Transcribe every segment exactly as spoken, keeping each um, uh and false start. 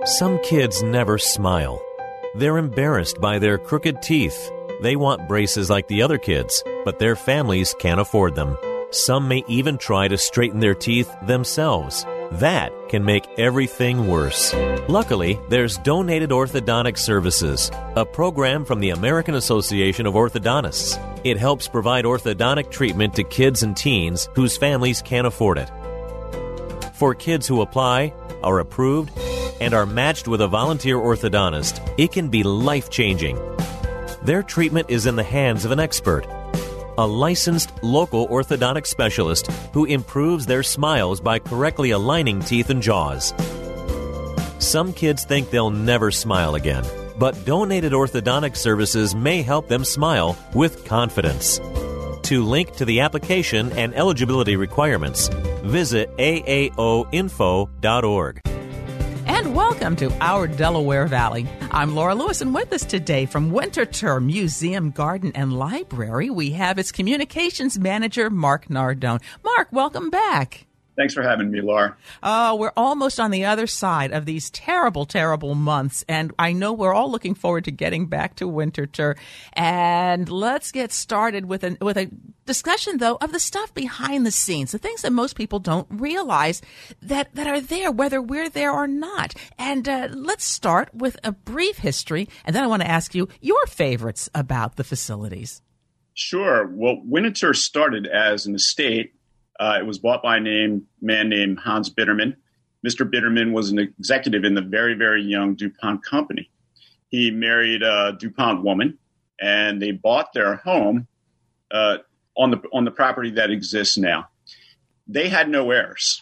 Some kids never smile. They're embarrassed by their crooked teeth. They want braces like the other kids, but their families can't afford them. Some may even try to straighten their teeth themselves. That can make everything worse. Luckily, there's Donated Orthodontic Services, a program from the American Association of Orthodontists. It helps provide orthodontic treatment to kids and teens whose families can't afford it. For kids who apply, are approved, and are matched with a volunteer orthodontist, it can be life-changing. Their treatment is in the hands of an expert, a licensed local orthodontic specialist who improves their smiles by correctly aligning teeth and jaws. Some kids think they'll never smile again, but Donated Orthodontic Services may help them smile with confidence. To link to the application and eligibility requirements, visit A A O info dot org. And welcome to our Delaware Valley. I'm Laura Lewis, and with us today from Winterthur Museum, Garden, and Library, we have its communications manager, Mark Nardone. Mark, welcome back. Thanks for having me, Laura. Uh, we're almost on the other side of these terrible, terrible months, and I know we're all looking forward to getting back to Winterthur. And let's get started with, an, with a discussion, though, of the stuff behind the scenes, the things that most people don't realize that, that are there, whether we're there or not. And uh, let's start with a brief history, and then I want to ask you your favorites about the facilities. Sure. Well, Winterthur started as an estate. Uh, it was bought by a name, man named Hans Bitterman. Mister Bitterman was an executive in the very, very young DuPont company. He married a DuPont woman, and they bought their home uh, on the on the property that exists now. They had no heirs.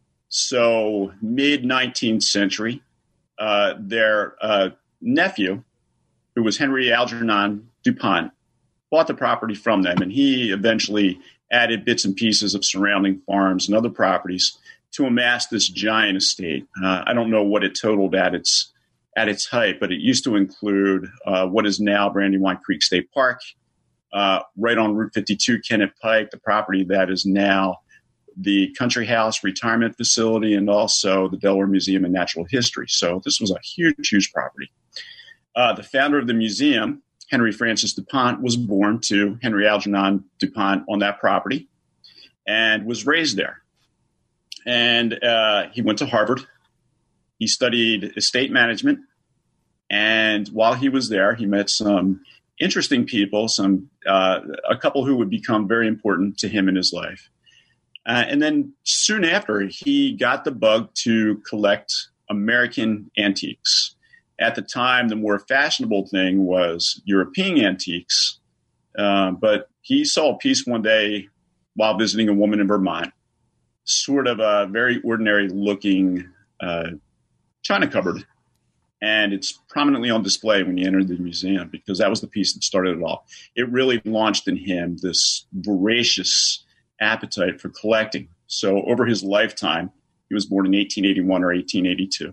So mid-nineteenth century, uh, their uh, nephew, who was Henry Algernon DuPont, bought the property from them, and he eventually added bits and pieces of surrounding farms and other properties to amass this giant estate. Uh, I don't know what it totaled at its at its height, but it used to include uh, what is now Brandywine Creek State Park, uh, right on Route fifty-two, Kennett Pike, the property that is now the Country House Retirement Facility, and also the Delaware Museum of Natural History. So this was a huge, huge property. Uh, the founder of the museum, Henry Francis DuPont, was born to Henry Algernon DuPont on that property and was raised there. And uh, he went to Harvard. He studied estate management. And while he was there, he met some interesting people, some uh, a couple who would become very important to him in his life. Uh, and then soon after, he got the bug to collect American antiques. At the time, the more fashionable thing was European antiques. Uh, but he saw a piece one day while visiting a woman in Vermont, sort of a very ordinary looking uh, china cupboard. And it's prominently on display when you enter the museum because that was the piece that started it all. It really launched in him this voracious appetite for collecting. So over his lifetime, he was born in eighteen eighty-one or eighteen eighty-two.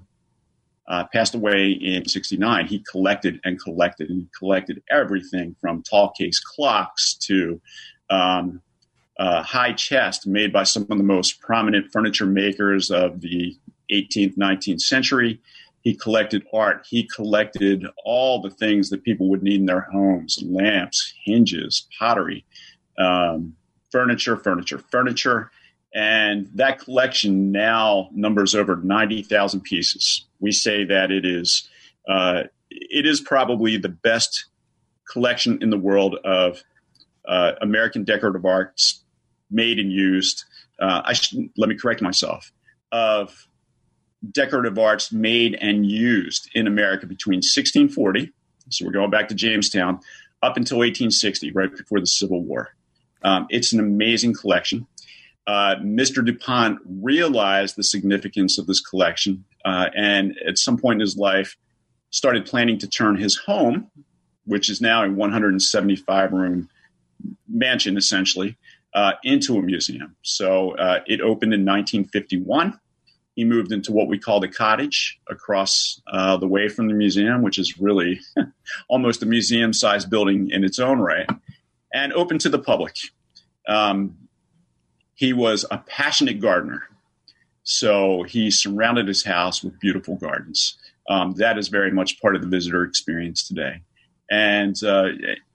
Uh, passed away in sixty-nine. He collected and collected and collected everything from tall case clocks to um, uh, high chest made by some of the most prominent furniture makers of the eighteenth, nineteenth century. He collected art. He collected all the things that people would need in their homes: lamps, hinges, pottery, um, furniture, furniture, furniture. And that collection now numbers over ninety thousand pieces. We say that it is uh, it is probably the best collection in the world of uh, American decorative arts made and used. Uh, I should, let me correct myself. Of decorative arts made and used in America between sixteen forty, so we're going back to Jamestown, up until eighteen sixty, right before the Civil War. Um, it's an amazing collection. Uh, Mister DuPont realized the significance of this collection uh, and at some point in his life started planning to turn his home, which is now a one hundred seventy-five room mansion, essentially, uh, into a museum. So uh, it opened in nineteen fifty-one. He moved into what we call the cottage across uh, the way from the museum, which is really almost a museum-sized building in its own right, and open to the public. Um, He was a passionate gardener. So he surrounded his house with beautiful gardens. Um, that is very much part of the visitor experience today. And uh,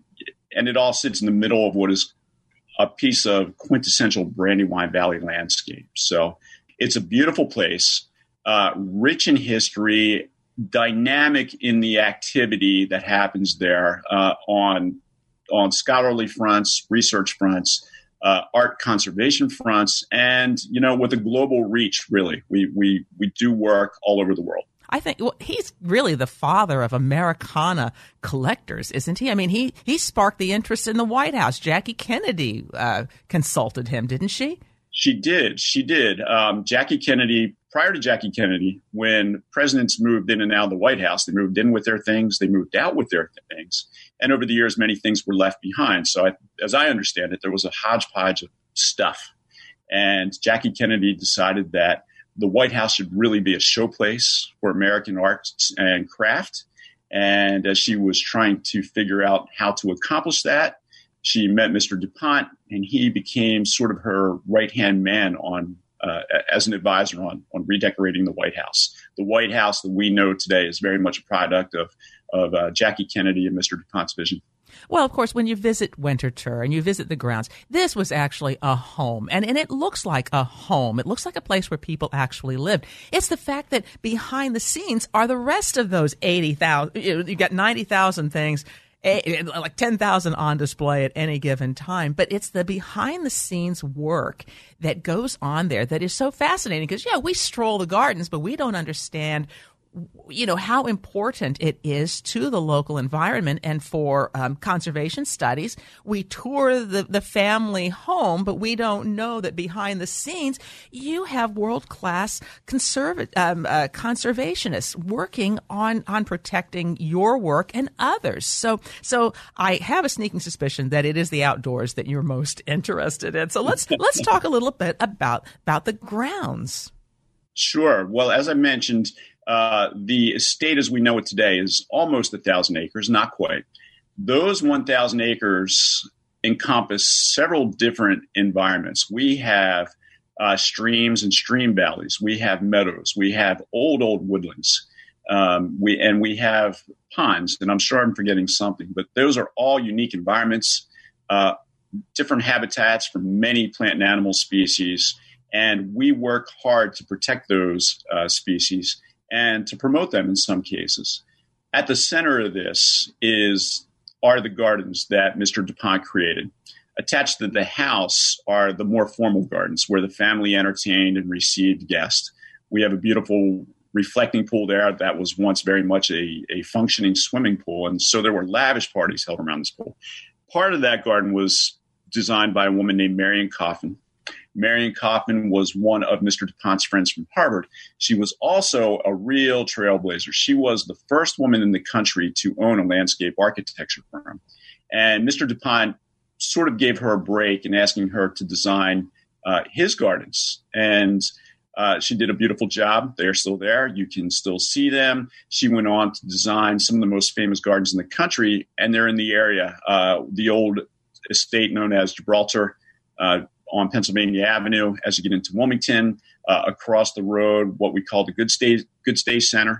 and it all sits in the middle of what is a piece of quintessential Brandywine Valley landscape. So it's a beautiful place, uh, rich in history, dynamic in the activity that happens there uh, on on scholarly fronts, research fronts, uh, art conservation fronts, and, you know, with a global reach, really. We, we, we do work all over the world. I think well, he's really the father of Americana collectors, isn't he? I mean, he, he sparked the interest in the White House. Jackie Kennedy uh, consulted him, didn't she? She did. She did. Um, Jackie Kennedy, prior to Jackie Kennedy, when presidents moved in and out of the White House, they moved in with their things, they moved out with their things. And over the years, many things were left behind. So I, as I understand it, there was a hodgepodge of stuff. And Jackie Kennedy decided that the White House should really be a showplace for American arts and craft. And as she was trying to figure out how to accomplish that, she met Mister DuPont, and he became sort of her right-hand man on uh, as an advisor on, on redecorating the White House. The White House that we know today is very much a product of, of uh, Jackie Kennedy and Mister DuPont's vision. Well, of course, when you visit Winterthur and you visit the grounds, this was actually a home. And, and it looks like a home. It looks like a place where people actually lived. It's the fact that behind the scenes are the rest of those eighty thousand, you got ninety thousand things, like ten thousand on display at any given time. But it's the behind the scenes work that goes on there that is so fascinating because, yeah, we stroll the gardens, but we don't understand you know, how important it is to the local environment and for um, conservation studies. We tour the, the family home, but we don't know that behind the scenes, you have world-class conserva- um, uh, conservationists working on, on protecting your work and others. So, so I have a sneaking suspicion that it is the outdoors that you're most interested in. So let's, let's talk a little bit about, about the grounds. Sure. Well, as I mentioned, Uh, the estate as we know it today is almost a thousand acres, not quite. Those one thousand acres encompass several different environments. We have uh, streams and stream valleys. We have meadows. We have old, old woodlands. Um, we and we have ponds. And I'm sure I'm forgetting something, but those are all unique environments, uh, different habitats for many plant and animal species. And we work hard to protect those uh, species and to promote them in some cases. At the center of this is are the gardens that Mister DuPont created. Attached to the house are the more formal gardens where the family entertained and received guests. We have a beautiful reflecting pool there that was once very much a, a functioning swimming pool, and so there were lavish parties held around this pool. Part of that garden was designed by a woman named Marion Coffin. Marion Kaufman was one of Mister DuPont's friends from Harvard. She was also a real trailblazer. She was the first woman in the country to own a landscape architecture firm. And Mister DuPont sort of gave her a break in asking her to design uh, his gardens. And uh, she did a beautiful job. They're still there. You can still see them. She went on to design some of the most famous gardens in the country, and they're in the area. Uh, the old estate known as Gibraltar, uh, on Pennsylvania Avenue as you get into Wilmington, uh, across the road, what we call the Good Stay, Good Stay Center,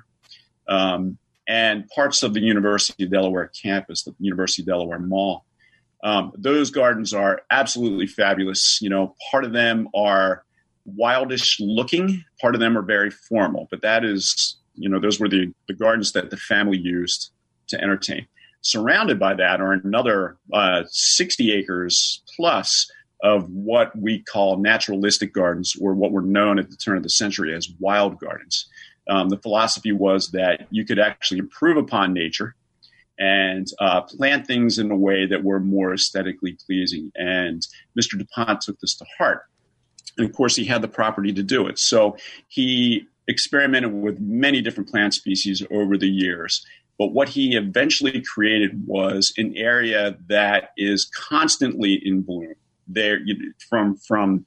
um, and parts of the University of Delaware campus, the University of Delaware Mall. Um, those gardens are absolutely fabulous. You know, part of them are wildish looking, part of them are very formal, but that is, you know, those were the, the gardens that the family used to entertain. Surrounded by that are another uh, sixty acres plus of what we call naturalistic gardens, or what were known at the turn of the century as wild gardens. Um, the philosophy was that you could actually improve upon nature and uh, plant things in a way that were more aesthetically pleasing. And Mister DuPont took this to heart. And of course, he had the property to do it. So he experimented with many different plant species over the years. But what he eventually created was an area that is constantly in bloom. There, from from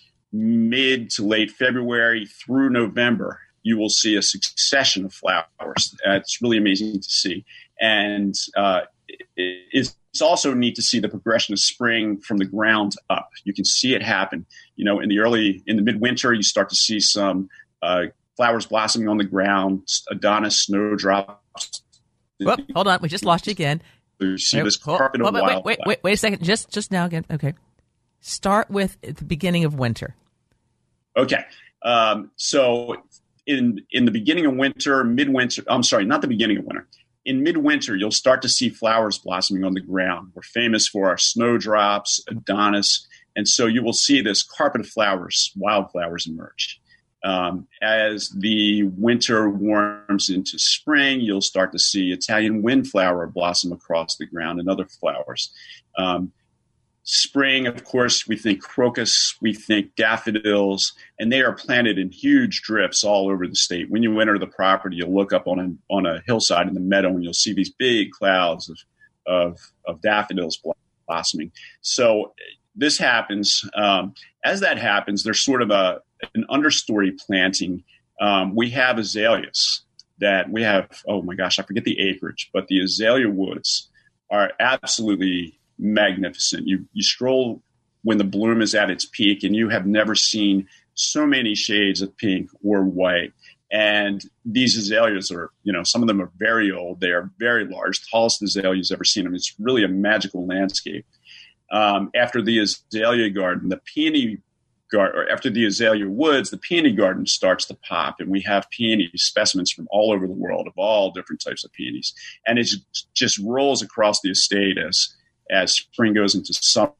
mid to late February through November, you will see a succession of flowers. Uh, it's really amazing to see, and uh, it, it's it's also neat to see the progression of spring from the ground up. You can see it happen. You know, in the early, in the midwinter, you start to see some uh, flowers blossoming on the ground, Adonis, snowdrops. Whoop, hold on, we just lost you again. You see wait, this hold, carpet of wait, wildflowers. Wait, wait, wait, wait a second. Just, just now again. Okay, start with the beginning of winter. Okay, um, so in in the beginning of winter, midwinter. I'm sorry, not the beginning of winter. In midwinter, you'll start to see flowers blossoming on the ground. We're famous for our snowdrops, Adonis, and so you will see this carpet of flowers, wildflowers emerge. Um, as the winter warms into spring, you'll start to see Italian windflower blossom across the ground and other flowers. Um, spring, of course, we think crocus, we think daffodils, and they are planted in huge drifts all over the state. When you enter the property, you'll look up on a, on a hillside in the meadow and you'll see these big clouds of, of, of daffodils blossoming. So this happens. Um, as that happens, there's sort of a an understory planting. Um, we have azaleas that we have, oh my gosh, I forget the acreage, but the azalea woods are absolutely magnificent. You you stroll when the bloom is at its peak, and you have never seen so many shades of pink or white. And these azaleas are, you know, some of them are very old. They are very large, tallest azaleas ever seen them. It's really a magical landscape. Um, after the azalea garden, the peony garden, or after the azalea woods, the peony garden starts to pop, and we have peony specimens from all over the world of all different types of peonies. And it just rolls across the estate as as spring goes into summer,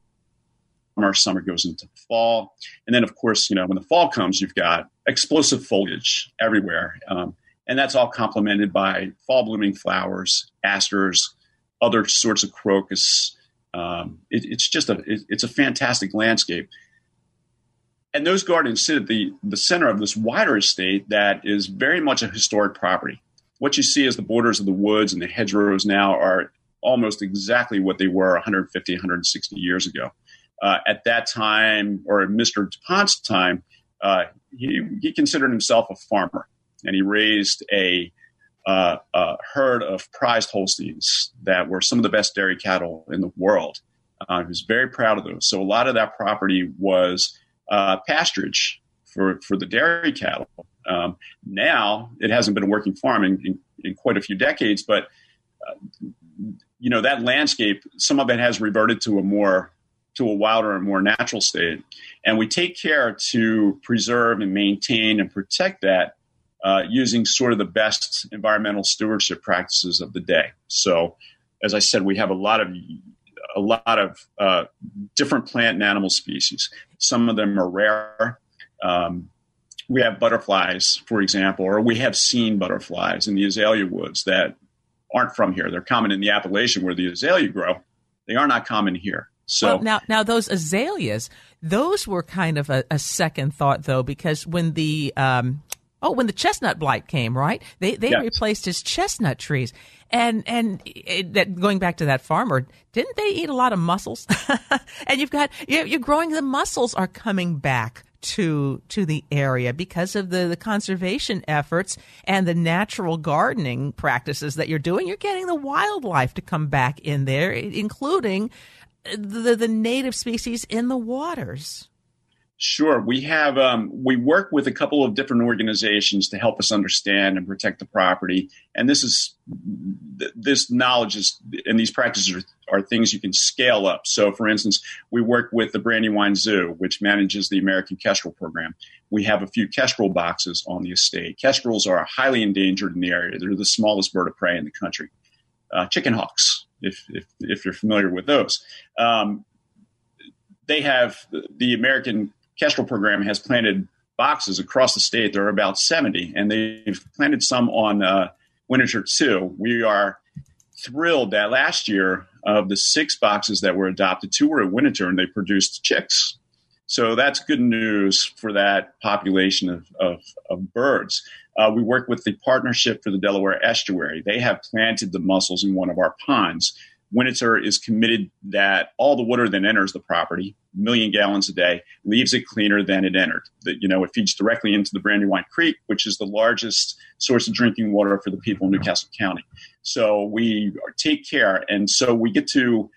summer goes into fall. And then, of course, you know, when the fall comes, you've got explosive foliage everywhere. Um, and that's all complemented by fall blooming flowers, asters, other sorts of crocus. Um, it, it's just a, it, it's a fantastic landscape. And those gardens sit at the, the center of this wider estate that is very much a historic property. What you see as the borders of the woods and the hedgerows now are almost exactly what they were one hundred fifty, one hundred sixty years ago. Uh, at that time, or at Mister DuPont's time, uh, he, he considered himself a farmer, and he raised a, uh, a herd of prized Holsteins that were some of the best dairy cattle in the world. Uh, he was very proud of those. So a lot of that property was uh, pasturage for, for the dairy cattle. Um, now, it hasn't been a working farm in, in, in quite a few decades, but uh, you know, that landscape, some of it has reverted to a more, to a wilder and more natural state. And we take care to preserve and maintain and protect that uh, using sort of the best environmental stewardship practices of the day. So, as I said, we have a lot of, a lot of uh, different plant and animal species. Some of them are rare. Um, we have butterflies, for example, or we have seen butterflies in the azalea woods that aren't from here. They're common in the Appalachian where the azalea grow. They are not common here. So well, now, now those azaleas, those were kind of a, a second thought, though, because when the um, oh, when the chestnut blight came, right? They they yes. replaced his chestnut trees, and and it, that going back to that farmer, didn't they eat a lot of mussels? And you've got you're, you're growing the mussels are coming back to to the area because of the, the conservation efforts and the natural gardening practices that you're doing. You're getting the wildlife to come back in there, including the, the native species in the waters. Sure. We have, um, we work with a couple of different organizations to help us understand and protect the property. And this is, this knowledge is, and these practices are, are things you can scale up. So for instance, we work with the Brandywine Zoo, which manages the American Kestrel program. We have a few kestrel boxes on the estate. Kestrels are highly endangered in the area. They're the smallest bird of prey in the country. Uh, chicken hawks, if, if, if you're familiar with those. Um, they have the American Kestrel program has planted boxes across the state. There are about seventy, and they've planted some on uh, Winterthur too. We are thrilled that last year of the six boxes that were adopted, two were at Winterthur, and they produced chicks. So that's good news for that population of, of, of birds. Uh, we work with the Partnership for the Delaware Estuary. They have planted the mussels in one of our ponds. Winterthur is committed that all the water that enters the property, a million gallons a day, leaves it cleaner than it entered. That, you know, it feeds directly into the Brandywine Creek, which is the largest source of drinking water for the people in Newcastle County. So we take care. And so we get to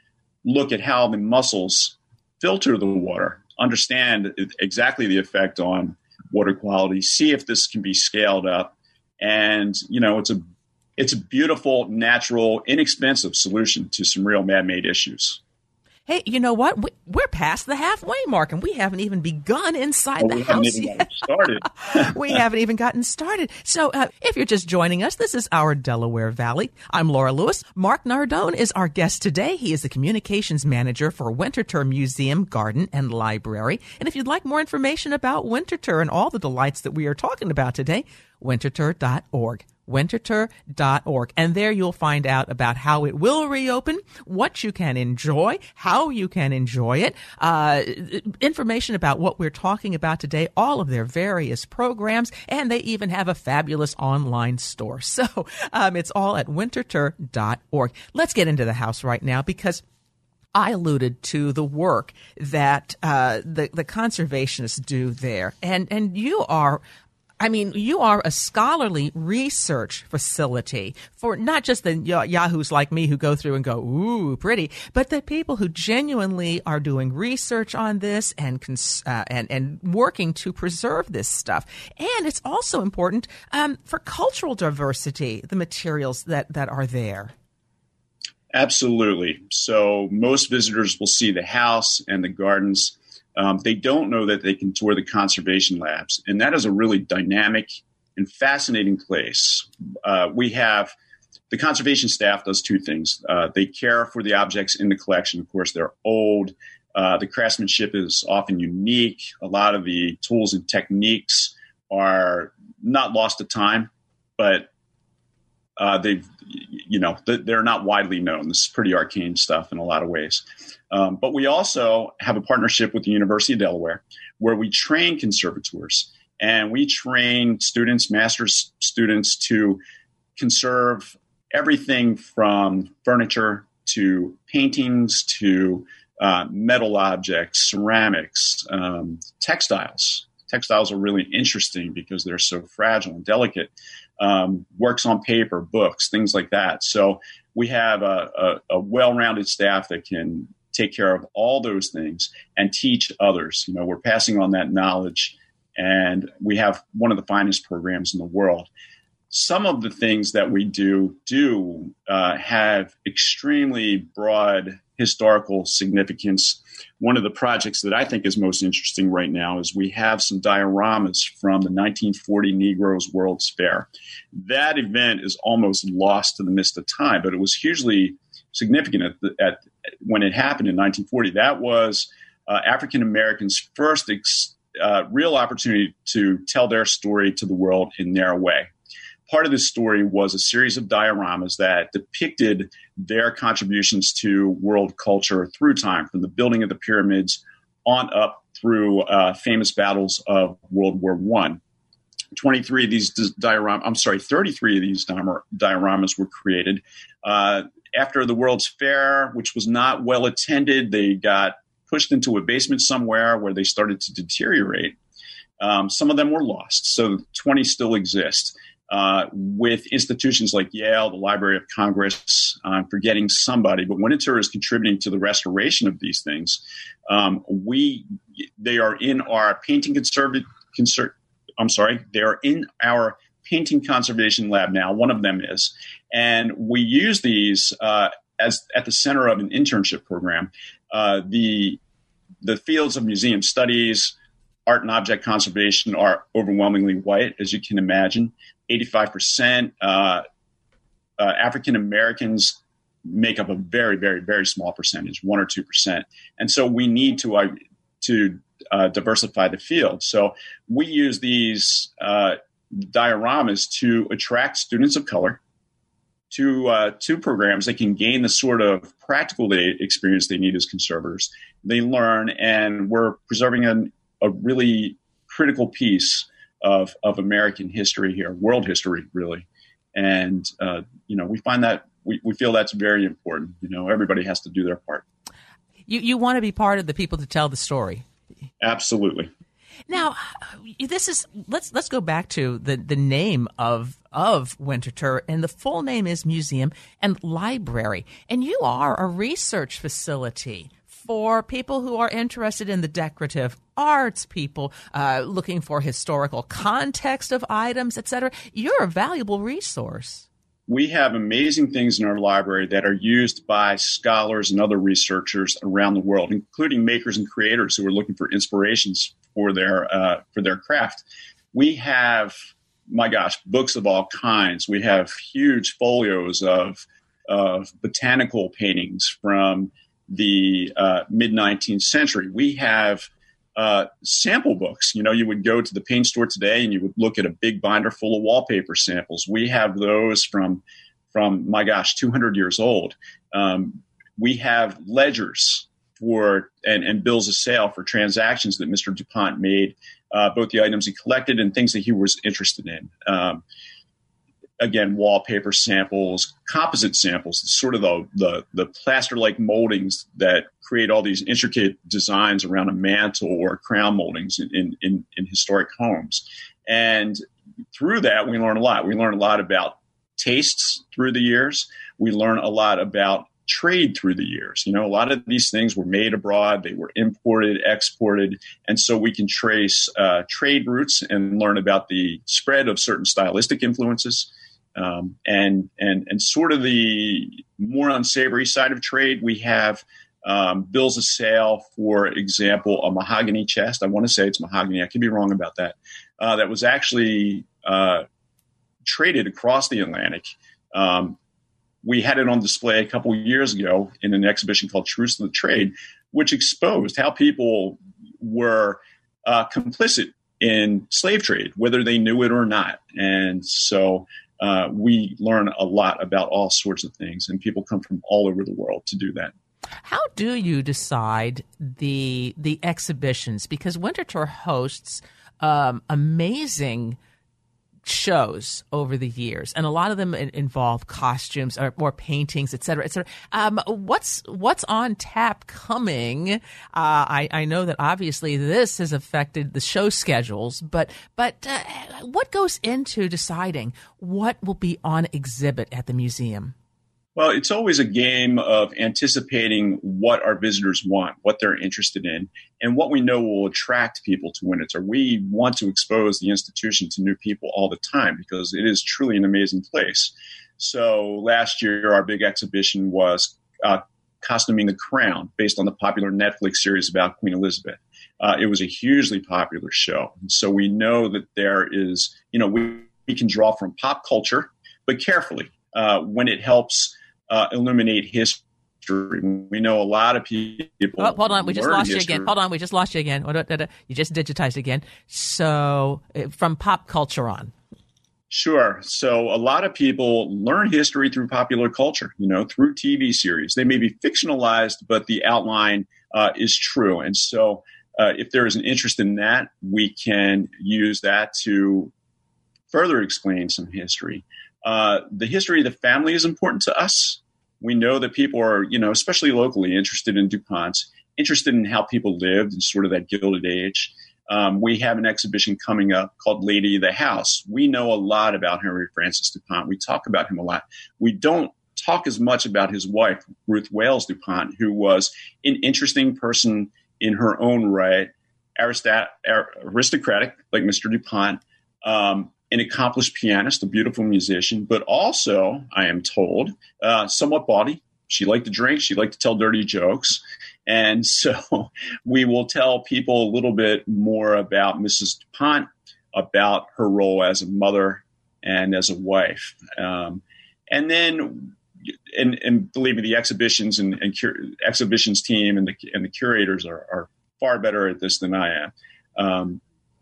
look at how the mussels filter the water, understand exactly the effect on water quality, see if this can be scaled up. And, you know, it's a it's a beautiful, natural, inexpensive solution to some real man-made issues. Hey, you know what? We, we're past the halfway mark, and we haven't even begun inside well, the we house haven't even yet. Started. We haven't even gotten started. So uh, if you're just joining us, this is our Delaware Valley. I'm Laura Lewis. Mark Nardone is our guest today. He is the communications manager for Winterthur Museum, Garden, and Library. And if you'd like more information about Winterthur and all the delights that we are talking about today, winterthur dot org. winterthur dot org. And there you'll find out about how it will reopen, what you can enjoy, how you can enjoy it, uh, information about what we're talking about today, all of their various programs, and they even have a fabulous online store. So um, it's all at winterthur dot org. Let's get into the house right now, because I alluded to the work that uh, the, the conservationists do there. And, and you are I mean, you are a scholarly research facility for not just the yahoos like me who go through and go, ooh, pretty, but the people who genuinely are doing research on this and cons- uh, and, and working to preserve this stuff. And it's also important um, for cultural diversity, the materials that, that are there. Absolutely. So most visitors will see the house and the gardens. Um, they don't know that they can tour the conservation labs, and that is a really dynamic and fascinating place. Uh, we have the conservation staff does two things. Uh, they care for the objects in the collection. Of course, they're old. Uh, the craftsmanship is often unique. A lot of the tools and techniques are not lost to time, but uh, they've, you know, they're not widely known. This is pretty arcane stuff in a lot of ways. Um, but we also have a partnership with the University of Delaware where we train conservators, and we train students, master's students, to conserve everything from furniture to paintings to uh, metal objects, ceramics, um, textiles. Textiles are really interesting because they're so fragile and delicate. Um, works on paper, books, things like that. So we have a, a, a well-rounded staff that can take care of all those things and teach others. You know, we're passing on that knowledge, and we have one of the finest programs in the world. Some of the things that we do do uh, have extremely broad historical significance. One of the projects that I think is most interesting right now is we have some dioramas from the nineteen forty Negroes World's Fair. That event is almost lost to the mist of time, but it was hugely significant at, the, at when it happened in nineteen forty. That was uh, African Americans' first ex, uh, real opportunity to tell their story to the world in their way. Part of this story was a series of dioramas that depicted their contributions to world culture through time, from the building of the pyramids on up through uh, famous battles of World War One. twenty-three of these dioramas, I'm sorry, thirty-three of these dioramas were created. Uh, after the World's Fair, which was not well attended, they got pushed into a basement somewhere where they started to deteriorate. Um, some of them were lost, so twenty still exist. Uh, with institutions like Yale, the Library of Congress, I'm forgetting somebody, but Winterthur is contributing to the restoration of these things. Um, we, they are in our painting conserv- conser- I'm sorry, they are in our painting conservation lab now. One of them is, and we use these uh, as at the center of an internship program. Uh, the the fields of museum studies, art and object conservation are overwhelmingly white, as you can imagine. eighty-five percent uh, uh, African Americans make up a very, very, very small percentage, one or two percent. And so we need to uh, to uh, diversify the field. So we use these uh, dioramas to attract students of color to uh, to programs that can gain the sort of practical experience they need as conservators. They learn, and we're preserving an, a really critical piece of of American history here, world history, really. And, uh, you know, we find that, we, we feel that's very important. You know, everybody has to do their part. You you want to be part of the people to tell the story. Absolutely. Now, this is let's let's go back to the, the name of of Winterthur, and the full name is Museum and Library, and you are a research facility for people who are interested in the decorative arts, people uh, looking for historical context of items, et cetera. You're a valuable resource. We have amazing things in our library that are used by scholars and other researchers around the world, including makers and creators who are looking for inspirations for their uh, for their craft. We have, my gosh, books of all kinds. We have huge folios of of botanical paintings from the uh, mid nineteenth century. We have uh, sample books. You know, you would go to the paint store today and you would look at a big binder full of wallpaper samples. We have those from, from my gosh, two hundred years old. Um, we have ledgers for and, and bills of sale for transactions that Mister DuPont made, uh, both the items he collected and things that he was interested in. Um, Again, wallpaper samples, composite samples, sort of the, the, the plaster-like moldings that create all these intricate designs around a mantle or crown moldings in, in, in historic homes. And through that, we learn a lot. We learn a lot about tastes through the years. We learn a lot about trade through the years. You know, a lot of these things were made abroad. They were imported, exported. And so we can trace uh, trade routes and learn about the spread of certain stylistic influences. Um, and, and, and sort of the more unsavory side of trade, we have um, bills of sale, for example, a mahogany chest. I want to say it's mahogany. I could be wrong about that. Uh, that was actually uh, traded across the Atlantic. Um, we had it on display a couple years ago in an exhibition called Truths of the Trade, which exposed how people were uh, complicit in slave trade, whether they knew it or not. And so Uh, we learn a lot about all sorts of things, and people come from all over the world to do that. How do you decide the the exhibitions? Because Winterthur hosts um, amazing shows over the years, and a lot of them involve costumes or, or paintings, et cetera, et cetera. Um, what's what's on tap coming? Uh, I, I know that obviously this has affected the show schedules, but but uh, what goes into deciding what will be on exhibit at the museum? Well, it's always a game of anticipating what our visitors want, what they're interested in, and what we know will attract people to Winterthur. We want to expose the institution to new people all the time because it is truly an amazing place. So last year, our big exhibition was uh, Costuming the Crown, based on the popular Netflix series about Queen Elizabeth. Uh, it was a hugely popular show. And so we know that there is, you know, we, we can draw from pop culture, but carefully uh, when it helps Uh, illuminate history. We know a lot of people. Oh, hold on, we just lost history. you again. Hold on, we just lost you again. You just digitized again. So, from pop culture on. Sure. So, a lot of people learn history through popular culture, you know, through T V series. They may be fictionalized, but the outline uh, is true. And so, uh, if there is an interest in that, we can use that to further explain some history. Uh, the history of the family is important to us. We know that people are, you know, especially locally, interested in DuPont's, interested in how people lived in sort of that Gilded Age. Um, we have an exhibition coming up called Lady of the House. We know a lot about Henry Francis DuPont. We talk about him a lot. We don't talk as much about his wife, Ruth Wales DuPont, who was an interesting person in her own right, aristat- aristocratic, like Mister DuPont, um, an accomplished pianist, a beautiful musician, but also, I am told, uh, somewhat bawdy. She liked to drink. She liked to tell dirty jokes. And so we will tell people a little bit more about Missus DuPont, about her role as a mother and as a wife. Um, and then, and, and believe me, the exhibitions and, and cur- exhibitions team and the, and the curators are, are far better at this than I am. Um,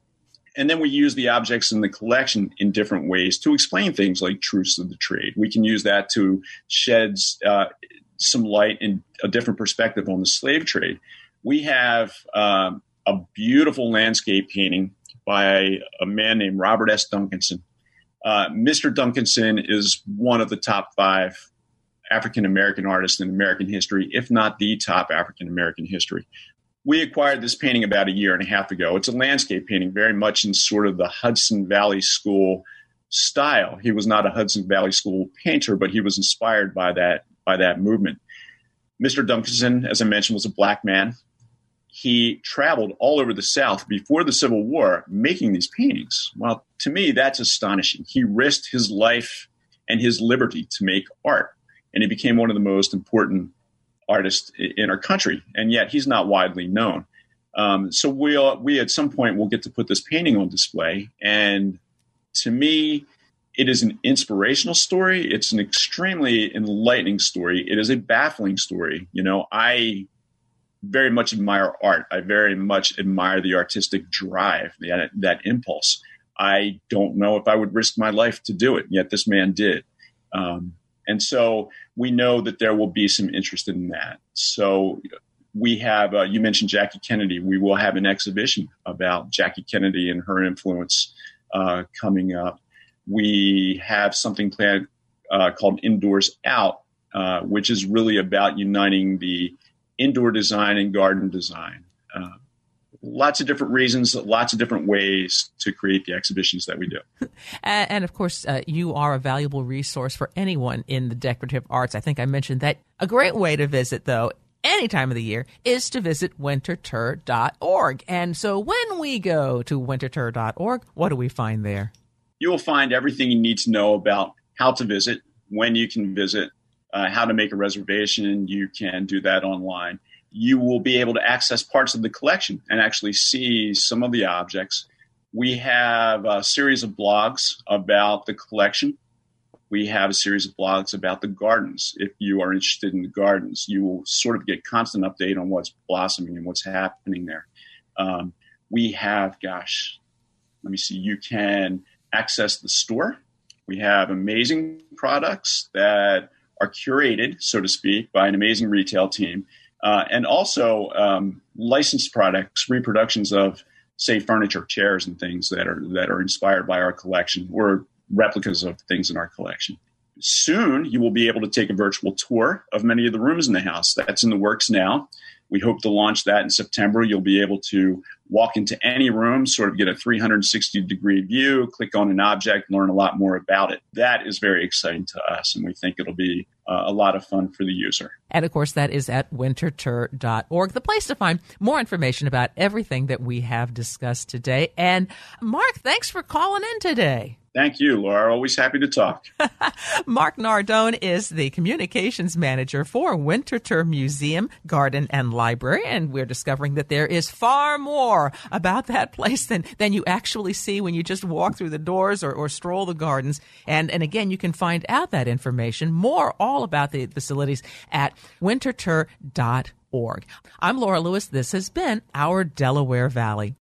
And then we use the objects in the collection in different ways to explain things like truths of the trade. We can use that to shed uh, some light and a different perspective on the slave trade. We have um, a beautiful landscape painting by a man named Robert S. Duncanson. Uh, Mister Duncanson is one of the top five African-American artists in American history, if not the top African-American history We acquired this painting about a year and a half ago. It's a landscape painting, very much in sort of the Hudson Valley School style. He was not a Hudson Valley School painter, but he was inspired by that by that movement. Mister Duncanson, as I mentioned, was a black man. He traveled all over the South before the Civil War making these paintings. Well, to me, that's astonishing. He risked his life and his liberty to make art, and he became one of the most important artists in our country, and yet he's not widely known. Um, so we we at some point will get to put this painting on display, and to me, it is an inspirational story. It's an extremely enlightening story. It is a baffling story. You know, I very much admire art. I very much admire the artistic drive, that, that impulse. I don't know if I would risk my life to do it, yet this man did. Um, and so we know that there will be some interest in that. So we have, uh, you mentioned Jackie Kennedy. We will have an exhibition about Jackie Kennedy and her influence uh, coming up. We have something planned uh, called Indoors Out, uh, which is really about uniting the indoor design and garden design. Uh, lots of different reasons, lots of different ways to create the exhibitions that we do. And, and of course, uh, you are a valuable resource for anyone in the decorative arts. I think I mentioned that. A great way to visit, though, any time of the year, is to visit winterthur dot org. And so when we go to winterthur dot org, what do we find there? You will find everything you need to know about how to visit, when you can visit, Uh, how to make a reservation. You can do that online. You will be able to access parts of the collection and actually see some of the objects. We have a series of blogs about the collection. We have a series of blogs about the gardens. If you are interested in the gardens, you will sort of get constant update on what's blossoming and what's happening there. Um, we have, gosh, let me see, you can access the store. We have amazing products that are curated, so to speak, by an amazing retail team, uh, and also um, licensed products, reproductions of, say, furniture, chairs, and things that are that are inspired by our collection, or replicas of things in our collection. Soon, you will be able to take a virtual tour of many of the rooms in the house. That's in the works now. We hope to launch that in September. You'll be able to walk into any room, sort of get a three hundred sixty degree view, click on an object, learn a lot more about it. That is very exciting to us, and we think it'll be uh, a lot of fun for the user. And, of course, that is at winterthur dot org, the place to find more information about everything that we have discussed today. And, Mark, thanks for calling in today. Thank you, Laura. Always happy to talk. Mark Nardone is the communications manager for Winterthur Museum, Garden, and Library, and we're discovering that there is far more about that place than, than you actually see when you just walk through the doors or, or stroll the gardens. And, and again, you can find out that information, more all about the facilities, at winterthur dot org. I'm Laura Lewis. This has been Our Delaware Valley.